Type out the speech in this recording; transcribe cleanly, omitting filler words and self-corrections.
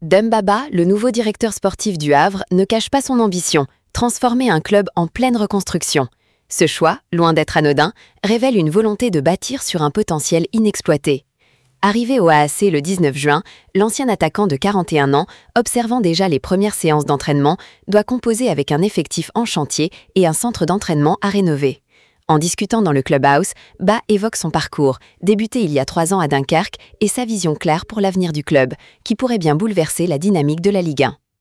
Dembaba, le nouveau directeur sportif du Havre, ne cache pas son ambition, transformer un club en pleine reconstruction. Ce choix, loin d'être anodin, révèle une volonté de bâtir sur un potentiel inexploité. Arrivé au AAC le 19 juin, l'ancien attaquant de 41 ans, observant déjà les premières séances d'entraînement, doit composer avec un effectif en chantier et un centre d'entraînement à rénover. En discutant dans le clubhouse, Ba évoque son parcours, débuté il y a 3 ans à Dunkerque, et sa vision claire pour l'avenir du club, qui pourrait bien bouleverser la dynamique de la Ligue 1.